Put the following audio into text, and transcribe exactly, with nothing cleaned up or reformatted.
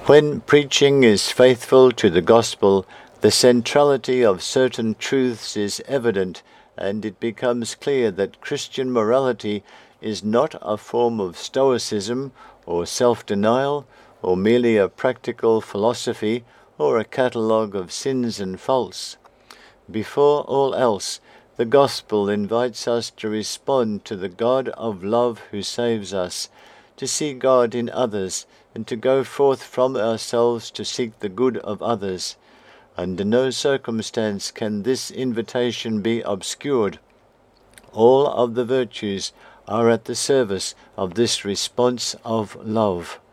When preaching is faithful to the gospel, the centrality of certain truths is evident, and it becomes clear that Christian morality is not a form of stoicism or self-denial, or merely a practical philosophy or a catalogue of sins and faults. Before all else, the gospel invites us to respond to the God of love who saves us, to see God in others, and to go forth from ourselves to seek the good of others. Under no circumstance can this invitation be obscured. All of the virtues are at the service of this response of love.